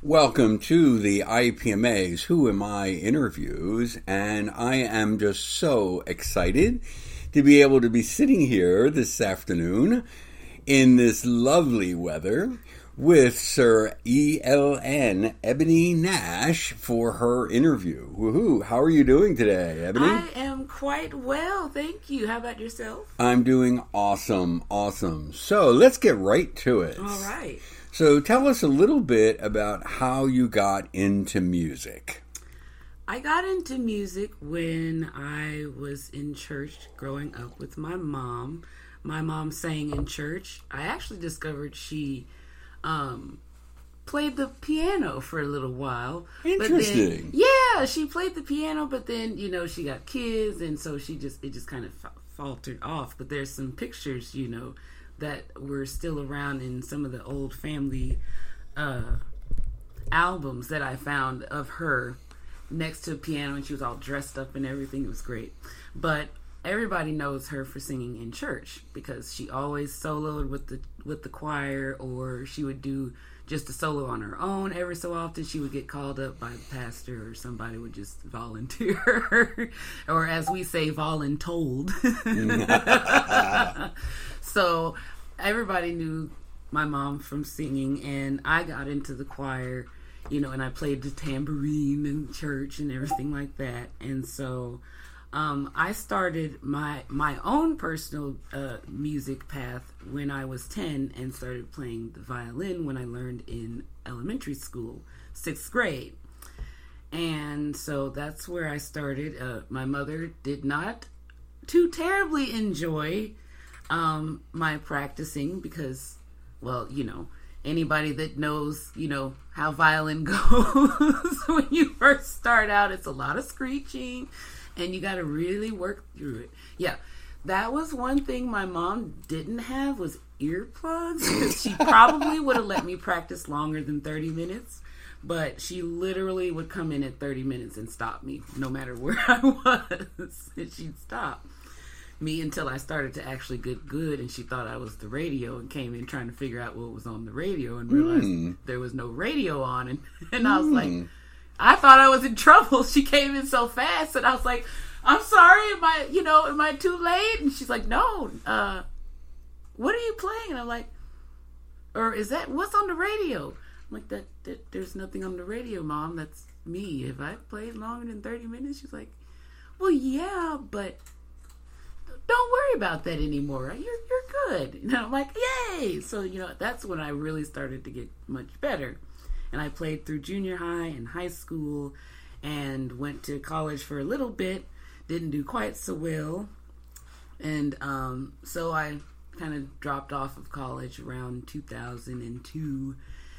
Welcome to the IPMA's Who Am I interviews, and I am just so excited to be able to be sitting here this afternoon in this lovely weather with Sir E.L.N. Ebony Nash for her interview. Woohoo! How are you doing today, Ebony? I am quite well, thank you. How about yourself? I'm doing awesome. So let's get right to it. All right. So tell us a little bit about how you got into music. I got into music when I was in church growing up with my mom. My mom sang in church. I actually discovered she played the piano for a little while. Interesting. But then, she played the piano, but then, she got kids, and so it just kind of faltered off. But there's some pictures, that were still around in some of the old family albums that I found of her next to a piano, and she was all dressed up and everything. It was great. But everybody knows her for singing in church because she always soloed with the choir, or she would do just a solo on her own. Every so often she would get called up by the pastor, or somebody would just volunteer her, or as we say, voluntold. So everybody knew my mom from singing, and I got into the choir, and I played the tambourine in church and everything like that. And so I started my own personal music path when I was 10 and started playing the violin when I learned in elementary school, 6th grade. And so that's where I started. My mother did not too terribly enjoy my practicing because, well, anybody that knows, how violin goes when you first start out, it's a lot of screeching and you got to really work through it. Yeah, that was one thing my mom didn't have was earplugs, because she probably would have let me practice longer than 30 minutes, but she literally would come in at 30 minutes and stop me no matter where I was, and she'd stop me until I started to actually get good, and she thought I was the radio and came in trying to figure out what was on the radio and realized there was no radio on, and I was like, I thought I was in trouble. She came in so fast, and I was like, I'm sorry, am I too late? And she's like, no, what are you playing? And I'm like, or is that, what's on the radio? I'm like, that there's nothing on the radio, Mom, that's me. If I played longer than 30 minutes, she's like, well, yeah, but don't worry about that anymore. You're good. And I'm like, yay! So, that's when I really started to get much better. And I played through junior high and high school and went to college for a little bit. Didn't do quite so well. And so I kind of dropped off of college around 2002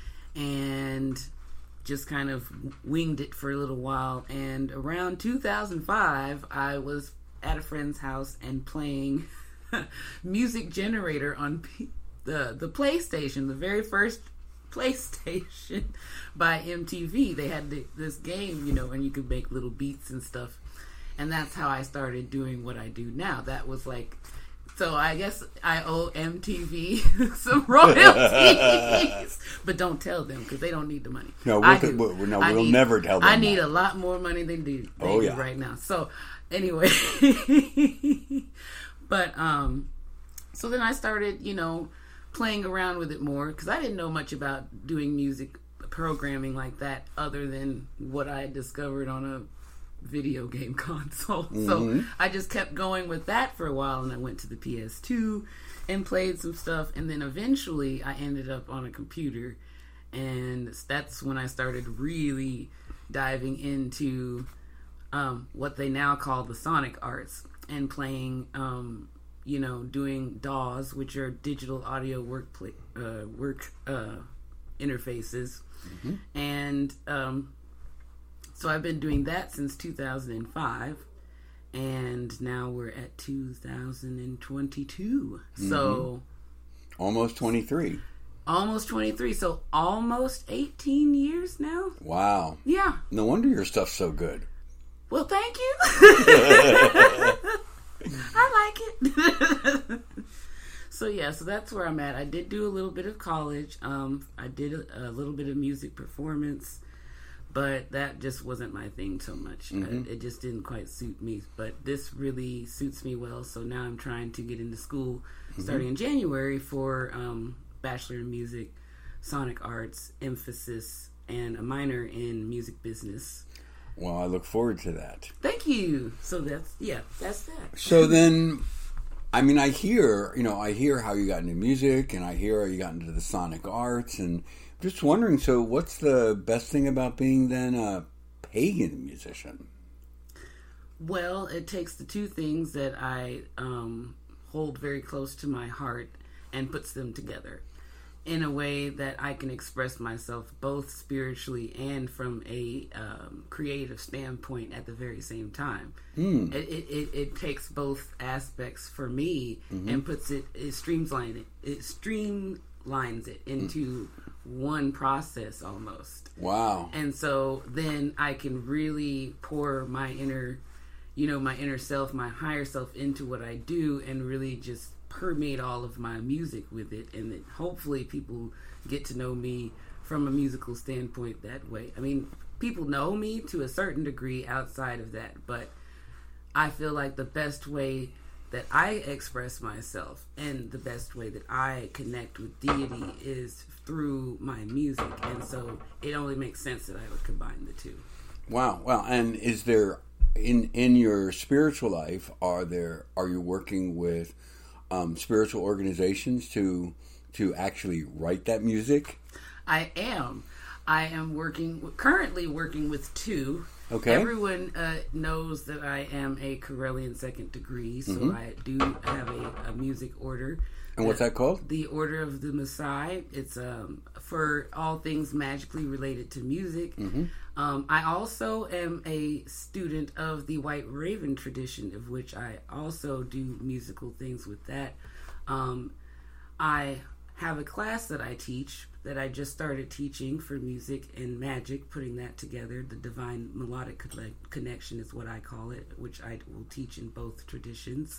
and just kind of winged it for a little while. And around 2005, I was at a friend's house and playing Music Generator on the PlayStation, the very first PlayStation by MTV. They had this game, and you could make little beats and stuff. And that's how I started doing what I do now. That was like, so I guess I owe MTV some royalties. But don't tell them, because they don't need the money. No, we'll never tell them. I need a lot more money than they do right now. So anyway, but so then I started, playing around with it more, because I didn't know much about doing music programming like that other than what I had discovered on a video game console. So I just kept going with that for a while, and I went to the PS2 and played some stuff, and then eventually I ended up on a computer, and that's when I started really diving into what they now call the sonic arts, and playing doing DAWs, which are digital audio work interfaces. And so I've been doing that since 2005, and now we're at 2022. So almost 23. Almost 23, so almost 18 years now. Wow. Yeah. No wonder your stuff's so good. Well, thank you. I like it. So that's where I'm at. I did do a little bit of college. I did a little bit of music performance, but that just wasn't my thing so much. It just didn't quite suit me. But this really suits me well. So now I'm trying to get into school starting in January for Bachelor in Music, Sonic Arts, emphasis, and a minor in music business. Well, I look forward to that. Thank you. So that's that. So then, I mean, I hear how you got into music, and I hear how you got into the Sonic Arts, and I'm just wondering, so what's the best thing about being then a pagan musician? Well, it takes the two things that I hold very close to my heart and puts them together in a way that I can express myself both spiritually and from a creative standpoint at the very same time. It takes both aspects for me and puts it streamlines it into one process almost. Wow. And so then I can really pour my inner self, my higher self into what I do and really just permeate all of my music with it, and then hopefully people get to know me from a musical standpoint that way. I mean, people know me to a certain degree outside of that, but I feel like the best way that I express myself and the best way that I connect with deity is through my music, and so it only makes sense that I would combine the two. Wow. Well, and is there in your spiritual life, are you working with spiritual organizations to actually write that music? I am currently working with two. Okay. Everyone knows that I am a Correllian second degree, so I do have a music order. And what's that called? The Order of the Messiah. It's for all things magically related to music. I also am a student of the White Raven tradition, of which I also do musical things with that. I have a class that I teach that I just started teaching for music and magic, putting that together. The Divine Melodic Connection is what I call it, which I will teach in both traditions.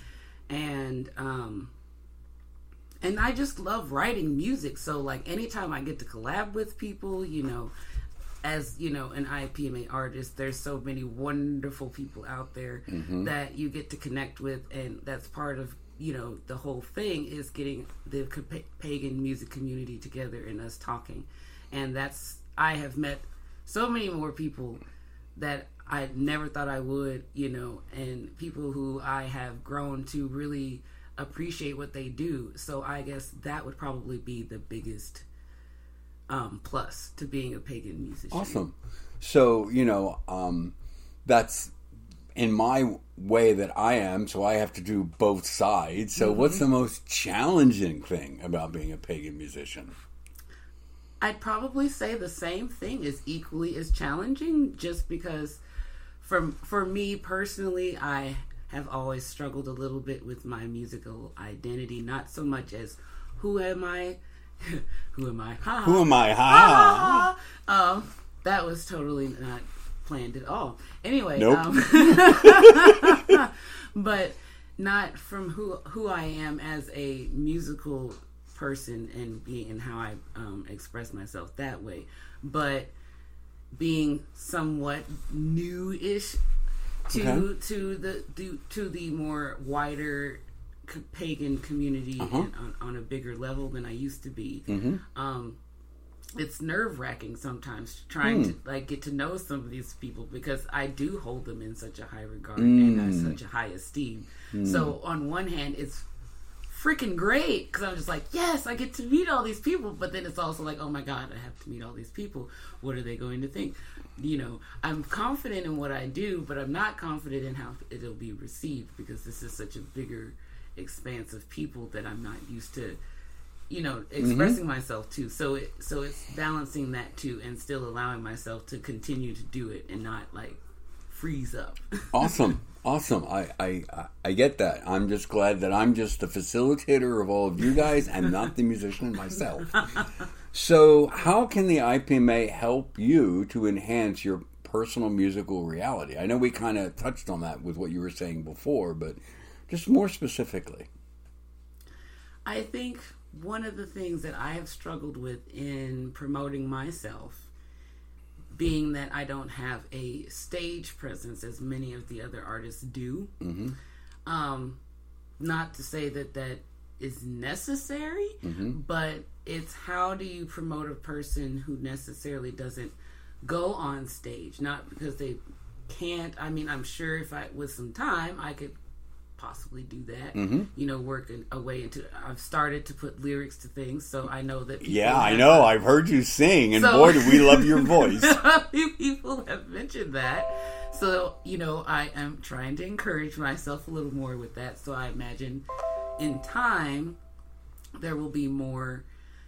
And I just love writing music. So like anytime I get to collab with people, as an IPMA artist, there's so many wonderful people out there that you get to connect with, and that's part of the whole thing is getting the pagan music community together and us talking. And I have met so many more people that I never thought I would, and people who I have grown to really appreciate what they do. So I guess that would probably be the biggest plus to being a pagan musician. Awesome. So, that's in my way that I am, so I have to do both sides. So what's the most challenging thing about being a pagan musician? I'd probably say the same thing is equally as challenging, just because for me personally, I have always struggled a little bit with my musical identity, not so much as who am I? Who am I? Ha, who am I? Ha, ha. That was totally not planned at all. Anyway, nope. But not from who I am as a musical person and how I express myself that way, but being somewhat new-ish to the more wider pagan community on a bigger level than I used to be. It's nerve-wracking sometimes trying to get to know some of these people, because I do hold them in such a high regard and such a high esteem. So on one hand, it's freaking great because I'm just like, yes, I get to meet all these people, but then it's also like, oh my god, I have to meet all these people. What are they going to think? I'm confident in what I do, but I'm not confident in how it'll be received, because this is such a bigger expanse of people that I'm not used to expressing myself to. So it's balancing that too, and still allowing myself to continue to do it and not freeze up. Awesome. I get that. I'm just glad that I'm just the facilitator of all of you guys and not the musician myself. So how can the IPMA help you to enhance your personal musical reality? I know we kind of touched on that with what you were saying before, but just more specifically. I think one of the things that I have struggled with in promoting myself, being that I don't have a stage presence as many of the other artists do, not to say that that is necessary, but it's how do you promote a person who necessarily doesn't go on stage, not because they can't. I mean, I'm sure if I, with some time, I could possibly do that, you know, work a way into, I've started to put lyrics to things, so I know that people I know, I've heard you sing, and boy, do we love your voice. People have mentioned that, so, you know, I am trying to encourage myself a little more with that, so I imagine in time, there will be more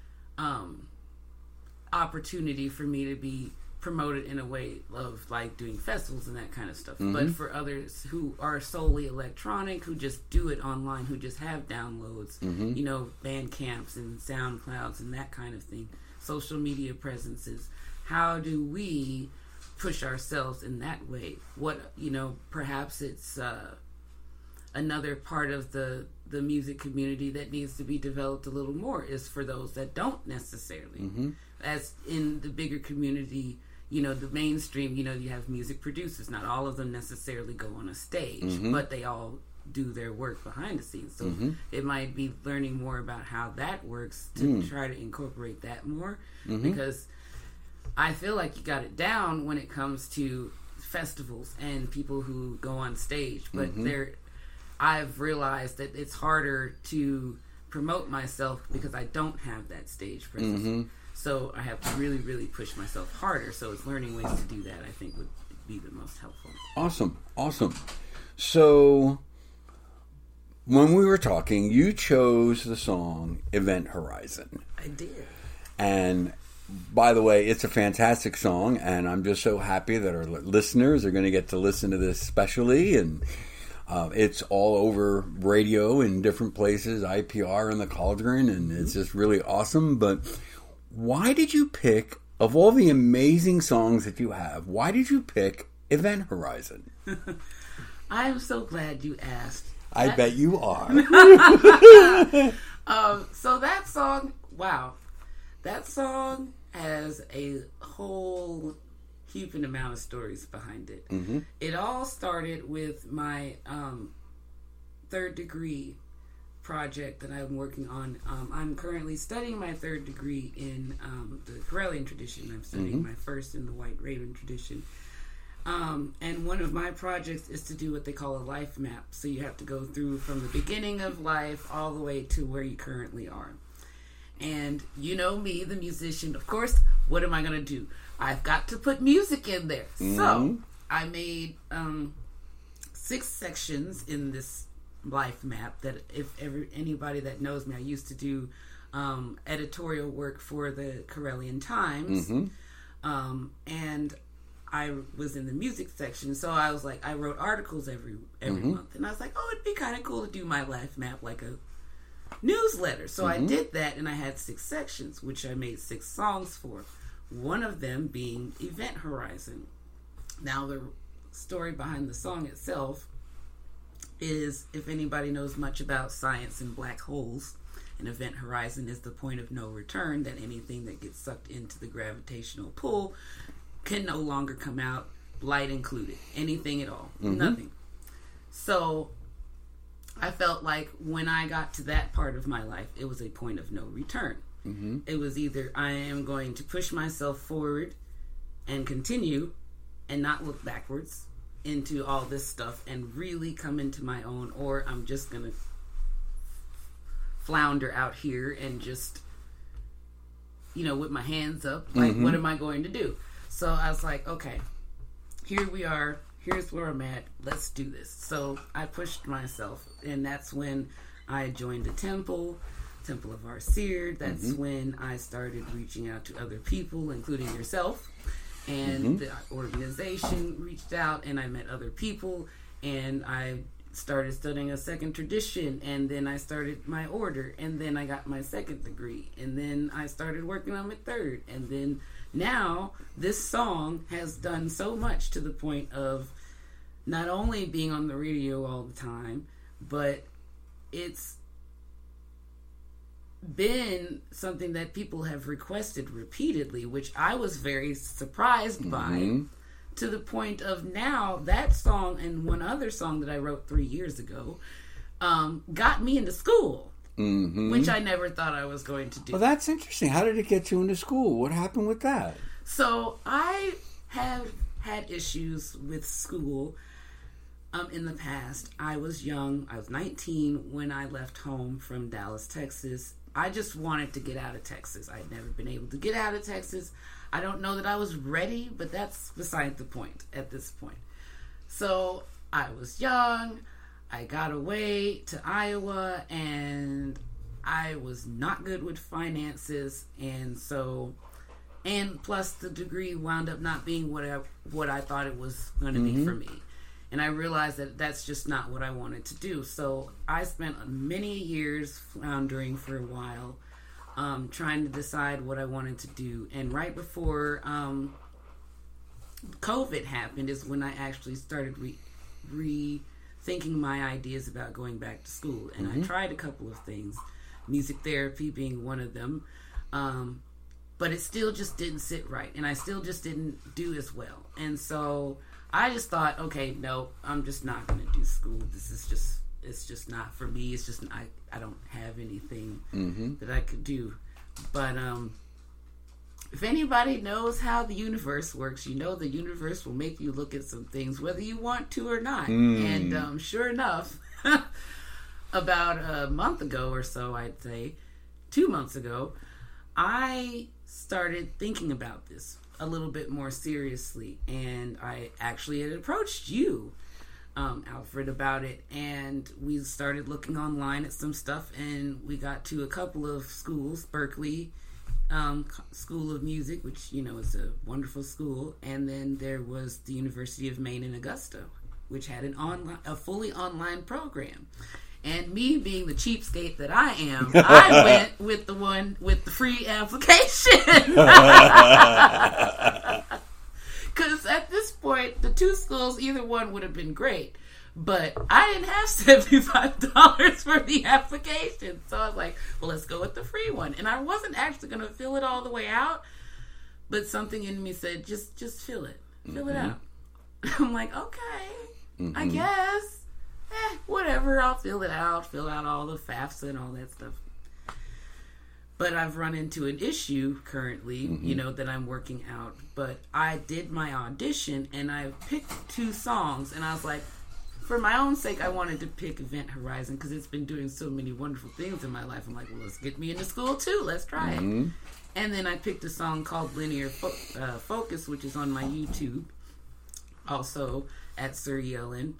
opportunity for me to be promoted in a way of like doing festivals and that kind of stuff. But for others who are solely electronic, who just do it online, who just have downloads, you know, Bandcamps and SoundClouds and that kind of thing, social media presences, how do we push ourselves in that way? What, you know, perhaps it's another part of the music community that needs to be developed a little more is for those that don't necessarily. As in the bigger community, you know, the mainstream, you know, you have music producers. Not all of them necessarily go on a stage, but they all do their work behind the scenes. So it might be learning more about how that works to try to incorporate that more. Because I feel like you got it down when it comes to festivals and people who go on stage. But I've realized that it's harder to promote myself because I don't have that stage presence. So I have to really, really push myself harder. So it's learning ways to do that, I think, would be the most helpful. Awesome. So when we were talking, you chose the song Event Horizon. I did. And by the way, it's a fantastic song, and I'm just so happy that our listeners are going to get to listen to this specially. And it's all over radio in different places, IPR and the Cauldron, and it's just really awesome. But why did you pick, of all the amazing songs that you have, why did you pick Event Horizon? I am so glad you asked. I bet you are. So that song, wow. That song has a whole heaping amount of stories behind it. It all started with my third degree project that I'm working on. I'm currently studying my third degree in the Correllian tradition. I'm studying my first in the White Raven tradition. And one of my projects is to do what they call a life map. So you have to go through from the beginning of life all the way to where you currently are. And you know me, the musician, of course, what am I going to do? I've got to put music in there. So I made 6 sections in this life map that if anybody that knows me, I used to do editorial work for the Correllian Times, and I was in the music section, so I was like, I wrote articles every month, and I was like, oh, it'd be kind of cool to do my life map like a newsletter. So I did that, and I had 6 sections, which I made 6 songs for. One of them being Event Horizon. Now the story behind the song itself is, if anybody knows much about science and black holes, an event horizon is the point of no return, that anything that gets sucked into the gravitational pull can no longer come out, light included, anything at all, nothing. So I felt like when I got to that part of my life, it was a point of no return. It was either I am going to push myself forward and continue and not look backwards into all this stuff and really come into my own, or I'm just gonna flounder out here and just, you know, with my hands up, like, what am I going to do? So I was like, okay, here we are, here's where I'm at, let's do this. So I pushed myself, and that's when I joined the Temple of Our Seer. That's when I started reaching out to other people, including yourself. And the organization reached out, and I met other people, and I started studying a second tradition, and then I started my order, and then I got my second degree, and then I started working on my third, and then now this song has done so much to the point of not only being on the radio all the time, but it's been something that people have requested repeatedly, which I was very surprised by, to the point of now that song and one other song that I wrote 3 years ago got me into school, which I never thought I was going to do. Well, that's interesting. How did it get you into school? What happened with that? So I have had issues with school in the past. I was young. I was 19 when I left home from Dallas, Texas. I just wanted to get out of Texas. I'd never been able to get out of Texas. I don't know that I was ready, but that's beside the point at this point. So I was young. I got away to Iowa, and I was not good with finances, and plus the degree wound up not being what I thought it was going to be for me. And I realized that that's just not what I wanted to do. So I spent many years floundering for a while, trying to decide what I wanted to do. And right before COVID happened is when I actually started rethinking my ideas about going back to school. And I tried a couple of things, music therapy being one of them. But it still just didn't sit right. And I still just didn't do as well. And so I just thought, okay, no, I'm just not going to do school. It's just not for me. It's just, I don't have anything that I could do. But if anybody knows how the universe works, you know the universe will make you look at some things, whether you want to or not. And sure enough, about a month ago or so, I'd say, 2 months ago, I started thinking about this a little bit more seriously, and I actually had approached you, Alfred, about it, and we started looking online at some stuff, and we got to a couple of schools, Berkeley School of Music, which, you know, is a wonderful school, and then there was the University of Maine in Augusta, which had a fully online program. And me being the cheapskate that I am, I went with the one with the free application. Because at this point, the two schools, either one would have been great. But I didn't have $75 for the application. So I was like, well, let's go with the free one. And I wasn't actually going to fill it all the way out. But something in me said, just fill it. Fill it out. I'm like, okay, I guess. Whatever, I'll fill it out, fill out all the FAFSA and all that stuff. But I've run into an issue currently, you know, that I'm working out. But I did my audition, and I picked 2 songs, and I was like, for my own sake, I wanted to pick Event Horizon, because it's been doing so many wonderful things in my life. I'm like, well, let's get me into school, too. Let's try it. And then I picked a song called Linear Focus, which is on my YouTube, also at Sir Yellen.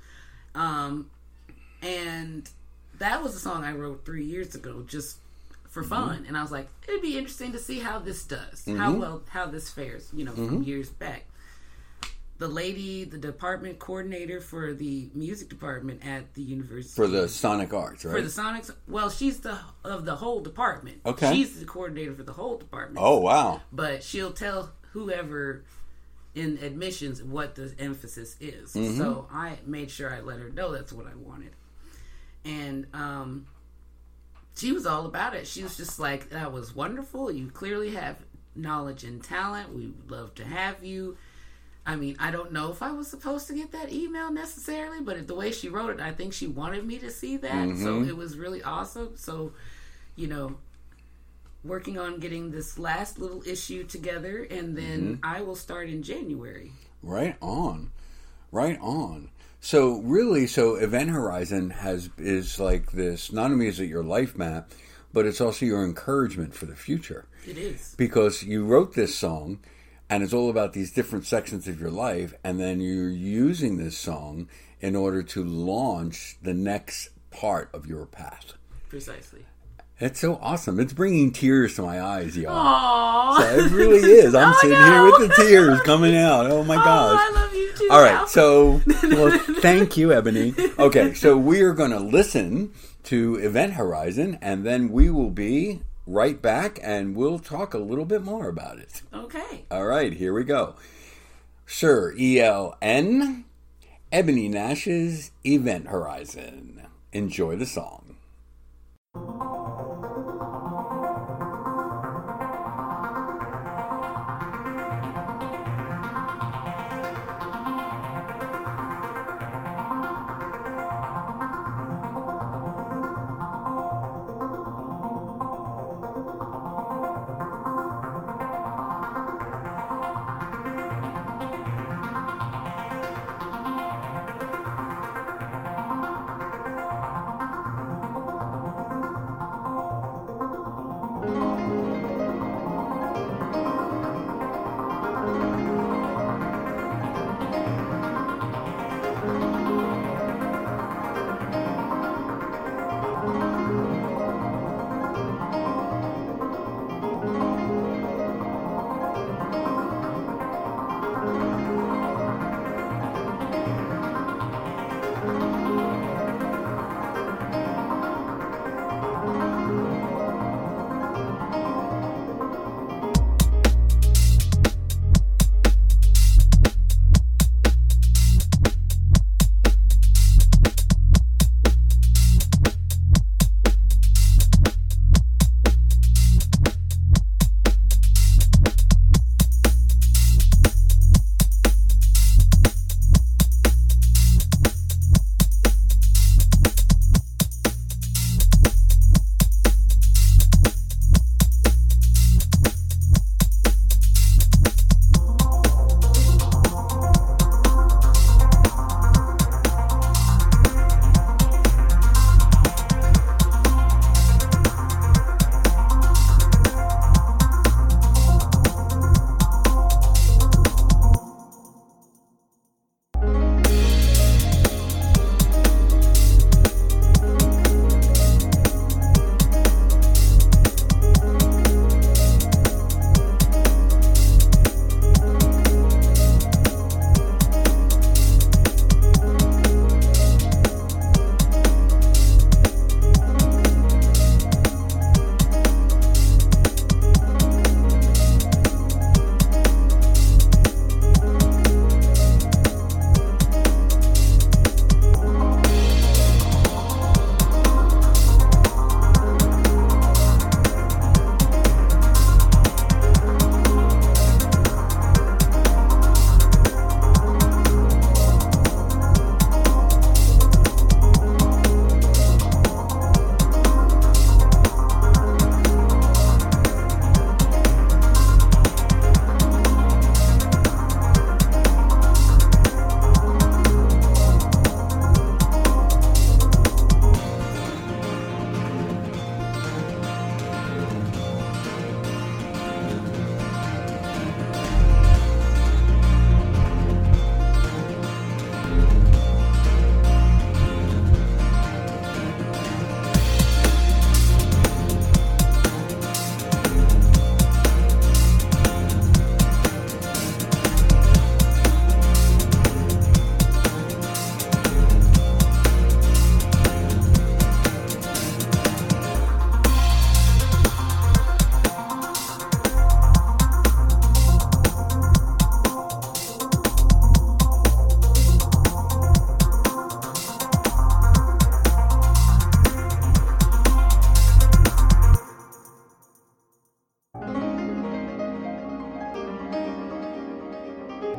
And that was a song I wrote 3 years ago, just for fun. And I was like, it'd be interesting to see how this does, how this fares, you know, from years back. The department coordinator for the music department at the university. For the Sonic Arts, right? For the Sonics. Well, she's of the whole department. Okay. She's the coordinator for the whole department. Oh, wow. But she'll tell whoever in admissions what the emphasis is. So I made sure I let her know that's what I wanted. And she was all about it. She was just like, that was wonderful. You clearly have knowledge and talent. We would love to have you. I mean, I don't know if I was supposed to get that email necessarily, but the way she wrote it, I think she wanted me to see that. So it was really awesome. So, you know, working on getting this last little issue together, and then I will start in January. Right on. So really, Event Horizon is like this. Not only is it your life map, but it's also your encouragement for the future. It is, because you wrote this song, and it's all about these different sections of your life, and then you're using this song in order to launch the next part of your path. Precisely. It's so awesome. It's bringing tears to my eyes, y'all. Aww. So it really is. I'm sitting here with the tears coming out. Oh, my gosh. I love you too. All right. So, well, thank you, Ebony. Okay. So we are going to listen to Event Horizon, and then we will be right back, and we'll talk a little bit more about it. Okay. All right. Here we go. Sir ELN, Ebony Nash's Event Horizon. Enjoy the song.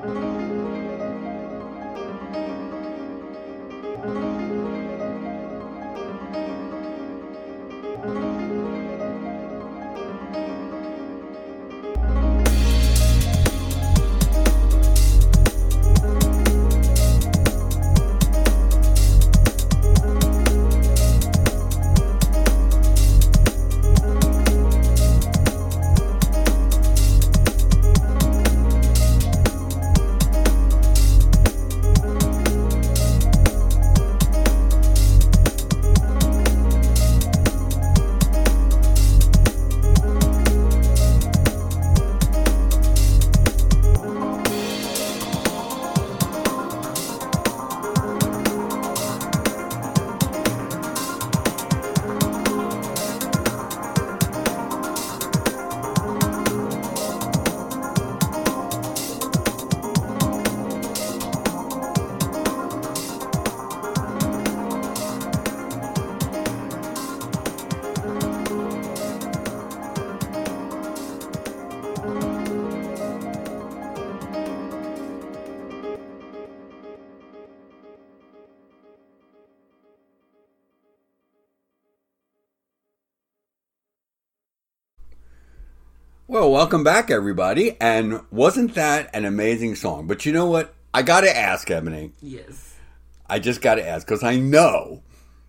Well, welcome back, everybody. And wasn't that an amazing song? But you know what? I got to ask, Ebony. Yes. I just got to ask, because I know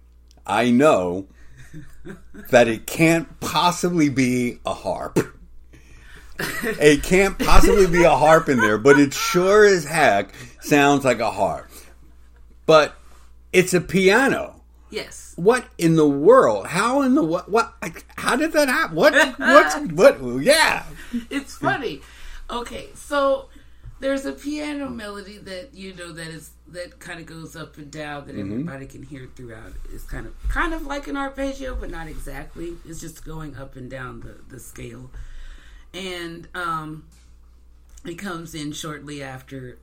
that it can't possibly be a harp. It can't possibly be a harp in there, but it sure as heck sounds like a harp. But it's a piano. Yes. What in the world? How in the what? How did that happen? What? Yeah. It's funny. Okay, so there's a piano melody that that kind of goes up and down that everybody can hear throughout. It's kind of like an arpeggio, but not exactly. It's just going up and down the scale, and it comes in shortly after.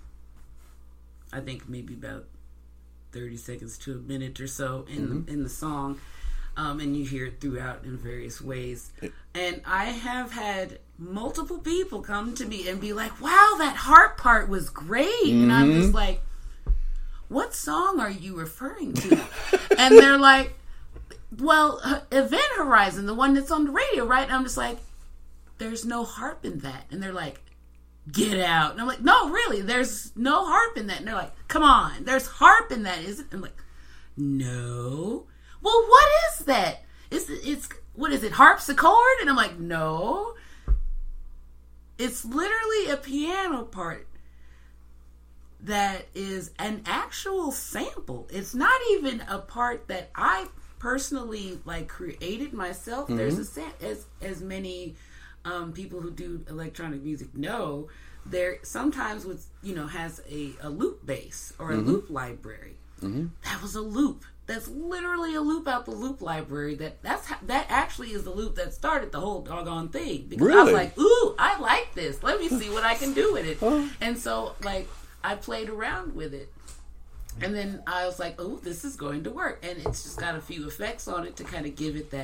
I think maybe about 30 seconds to a minute or so in the song, and you hear it throughout in various ways. And I have had multiple people come to me and be like, wow, that harp part was great. And I'm just like, what song are you referring to? And they're like, well, Event Horizon, the one that's on the radio, right? And I'm just like, there's no harp in that. And they're like, get out. And I'm like, no, really, there's no harp in that. And they're like, come on, there's harp in that, isn't it? I'm like, no. Well, what is that? It's what is it, harpsichord? And I'm like, no. It's literally a piano part that is an actual sample. It's not even a part that I personally created myself. There's as many people who do electronic music know, there sometimes with has a loop bass or a loop library. That was a loop. That's literally a loop out the loop library. That actually is the loop that started the whole doggone thing. Because I was like, ooh, I like this. Let me see what I can do with it. And so I played around with it. And then I was like, oh, this is going to work. And it's just got a few effects on it to kind of give it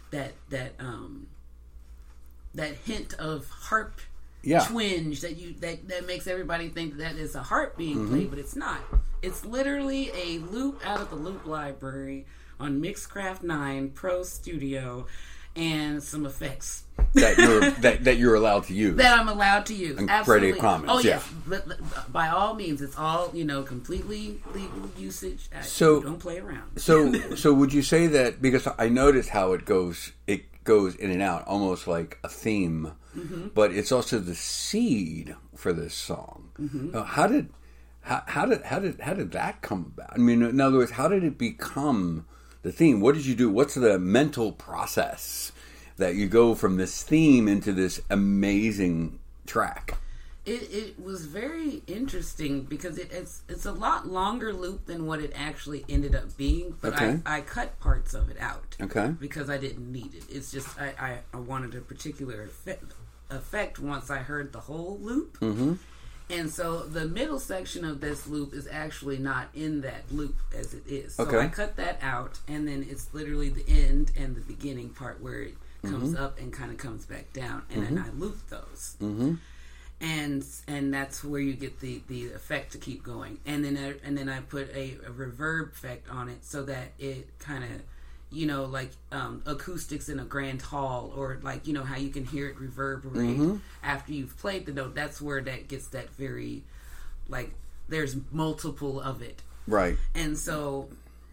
that hint of harp twinge that makes everybody think that is a harp being played, but it's not. It's literally a loop out of the loop library on Mixcraft 9 Pro Studio and some effects that you're allowed to use. That I'm allowed to use. And Absolutely. Creative Commons. Oh yes, by all means, it's all completely legal usage. So don't play around. So would you say that, because I notice how it goes in and out, almost like a theme, but it's also the seed for this song. How did that come about? I mean, in other words, how did it become the theme? What did you do? What's the mental process that you go from this theme into this amazing track? It was very interesting because it's a lot longer loop than what it actually ended up being. But I cut parts of it out. Because I didn't need it. It's just I wanted a particular effect once I heard the whole loop. And so the middle section of this loop is actually not in that loop as it is. So I cut that out, and then it's literally the end and the beginning part where it comes up and kind of comes back down, and then I loop those. and that's where you get the effect to keep going. And then I put a reverb effect on it so that it kind of, like acoustics in a grand hall, or like how you can hear it reverberate after you've played the note. That's where that gets that very, like, there's multiple of it, right? And so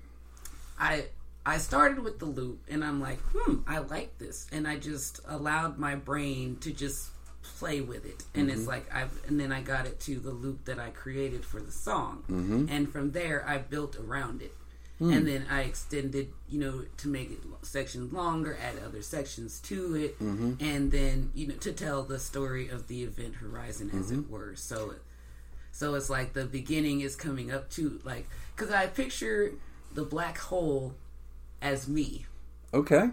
I started with the loop, and I'm like, I like this, and I just allowed my brain to just play with it, and it's like and then I got it to the loop that I created for the song, and from there I built around it, and then I extended, to make it sections longer, add other sections to it, and then to tell the story of the event horizon, as it were. So it's like the beginning is coming up to, like, because I picture the black hole as me. Okay.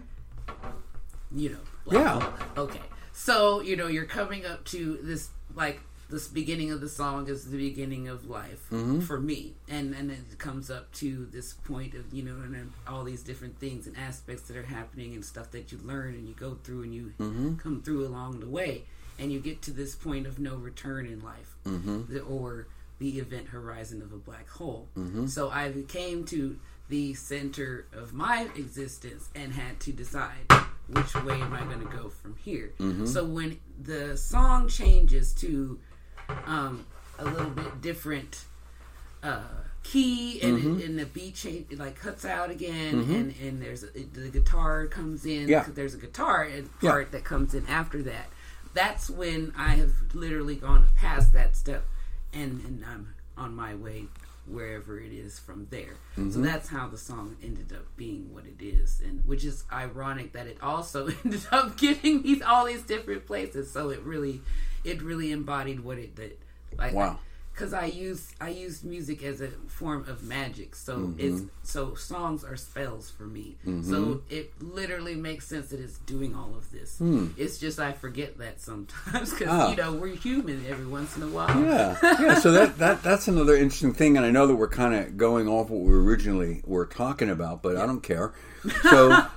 Black hole. Okay. So, you're coming up to this, like, this beginning of the song is the beginning of life for me. And then it comes up to this point of, and then all these different things and aspects that are happening and stuff that you learn and you go through and you come through along the way. And you get to this point of no return in life, or the event horizon of a black hole. So I came to the center of my existence and had to decide, which way am I going to go from here? So when the song changes to a little bit different key, and the beat change, it like cuts out again, and there's the guitar comes in. Yeah. There's a guitar part that comes in after that. That's when I have literally gone past that step, and I'm on my way wherever it is from there. So that's how the song ended up being what it is, and which is ironic that it also ended up getting all these different places. So it really embodied what it did. Like, wow. Because I use music as a form of magic. So so songs are spells for me. So it literally makes sense that it's doing all of this. It's just I forget that sometimes because we're human every once in a while. Yeah. So that's another interesting thing, and I know that we're kind of going off what we originally were talking about, but I don't care. So,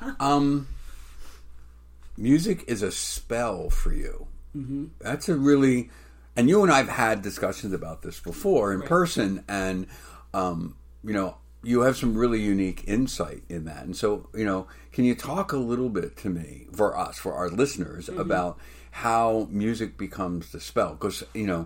music is a spell for you. That's a really. And you and I have had discussions about this before in person, and, you have some really unique insight in that. And so, can you talk a little bit to me, for our listeners, about how music becomes the spell? Because,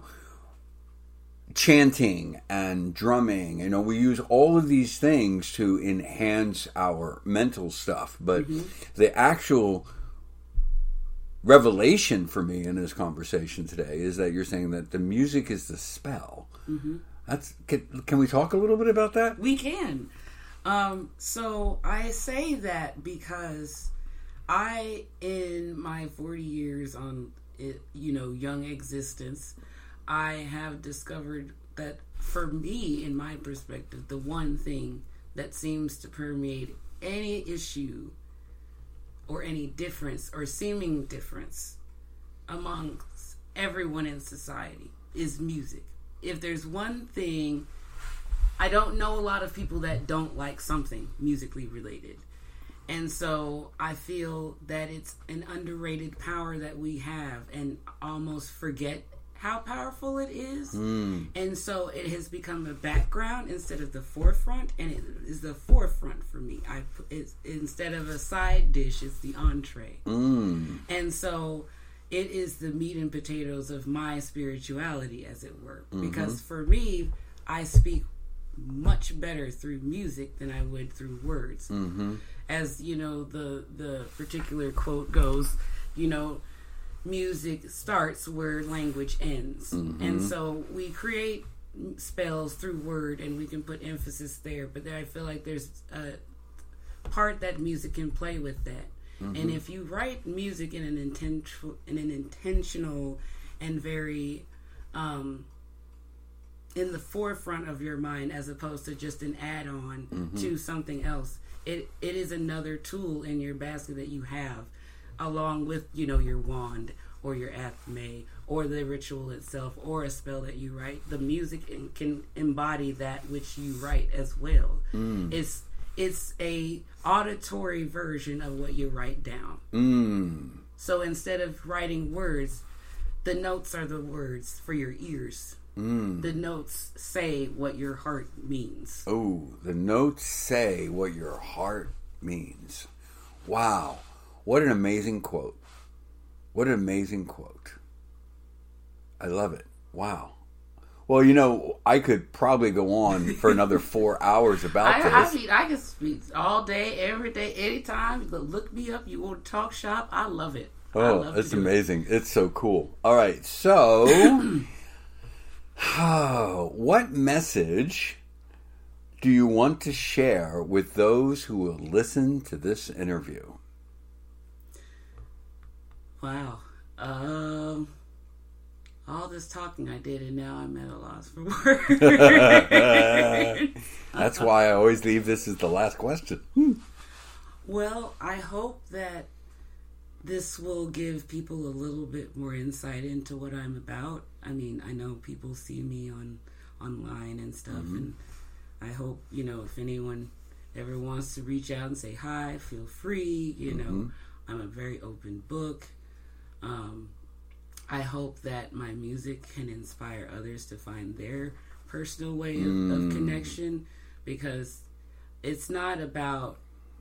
chanting and drumming, we use all of these things to enhance our mental stuff, but the actual revelation for me in this conversation today is that you're saying that the music is the spell. Can we talk a little bit about that? We can. So I say that because I, in my 40 years on young existence, I have discovered that for me, in my perspective, the one thing that seems to permeate any issue or any difference or seeming difference amongst everyone in society is music. If there's one thing, I don't know a lot of people that don't like something musically related. And so I feel that it's an underrated power that we have and almost forget how powerful it is. And so it has become a background instead of the forefront, and it is the forefront for me. It's instead of a side dish, it's the entree. And so it is the meat and potatoes of my spirituality, as it were. Because for me, I speak much better through music than I would through words. As the particular quote goes, music starts where language ends. And so we create spells through word, and we can put emphasis there, but I feel like there's a part that music can play with that. And if you write music in an intentional and very in the forefront of your mind, as opposed to just an add-on to something else, it is another tool in your basket that you have, along with, your wand or your athame or the ritual itself or a spell that you write. The music can embody that which you write as well. It's a auditory version of what you write down. So instead of writing words, the notes are the words for your ears. The notes say what your heart means. Oh, the notes say what your heart means. Wow. What an amazing quote. What an amazing quote. I love it. Wow. Well, you know, I could probably go on for another 4 hours about this. I mean, I can speak all day, every day, anytime. Look me up. You want to talk shop? I love it. Oh, it's amazing. It's so cool. All right. So, what message do you want to share with those who will listen to this interview? Wow. All this talking I did, and now I'm at a loss for words. That's why I always leave this as the last question. Well, I hope that this will give people a little bit more insight into what I'm about. I mean, I know people see me online and stuff, and I hope, you know, if anyone ever wants to reach out and say hi, feel free. You know, I'm a very open book. I hope that my music can inspire others to find their personal way of connection, because it's not about,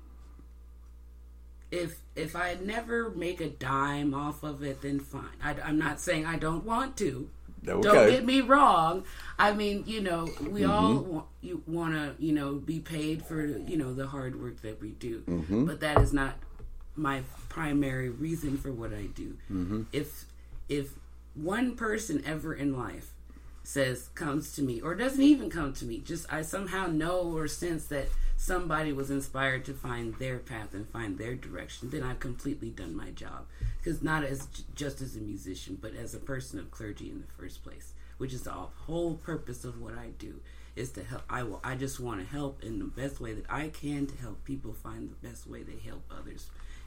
if I never make a dime off of it, then fine. I'm not saying I don't want to. Okay. Don't get me wrong. I mean, you know, we all want to, you know, be paid for, you know, the hard work that we do. But that is not my primary reason for what I do. If one person ever in life comes to me, or doesn't even come to me, just I somehow know or sense that somebody was inspired to find their path and find their direction, then I've completely done my job. Because not just as a musician, but as a person of clergy in the first place, which is the whole purpose of what I do, is to help. I just want to help in the best way that I can, to help people find the best way they help others.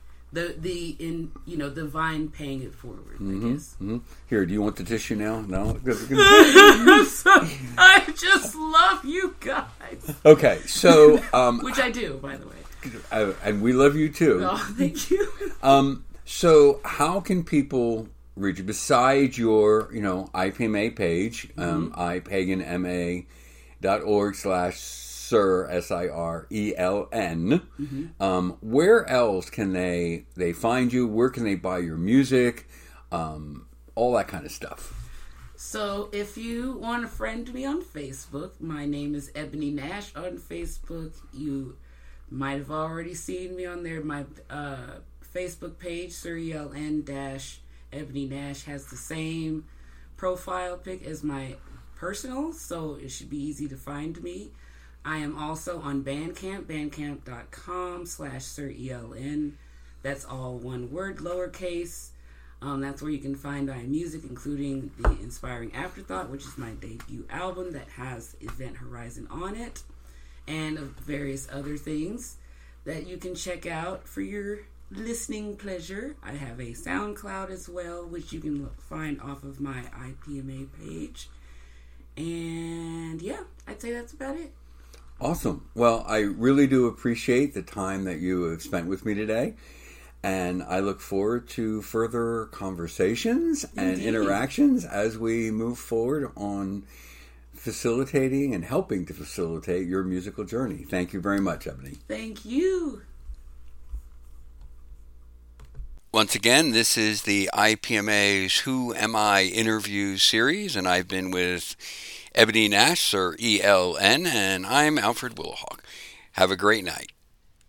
The vine paying it forward, I guess. Here, do you want the tissue now? No? I just love you guys. Okay, so... which I do, by the way. And we love you too. Oh, thank you. So how can people reach you besides your, you know, IPMA page, ipaganma.org/Sir, SIRELN. Where else can they find you? Where can they buy your music? All that kind of stuff. So if you want to friend me on Facebook, my name is Ebony Nash on Facebook. You might have already seen me on there. My Facebook page, SIRELN-Ebony Nash, has the same profile pic as my personal, so it should be easy to find me. I am also on Bandcamp, bandcamp.com/SirELN. That's all one word, lowercase. That's where you can find my music, including the Inspiring Afterthought, which is my debut album that has Event Horizon on it, and various other things that you can check out for your listening pleasure. I have a SoundCloud as well, which you can find off of my IPMA page. And yeah, I'd say that's about it. Awesome. Well, I really do appreciate the time that you have spent with me today. And I look forward to further conversations and interactions as we move forward on facilitating and helping to facilitate your musical journey. Thank you very much, Ebony. Thank you. Once again, this is the IPMA's Who Am I interview series, and I've been with Ebony Nash, SirELN, and I'm Alfred Willahawk. Have a great night.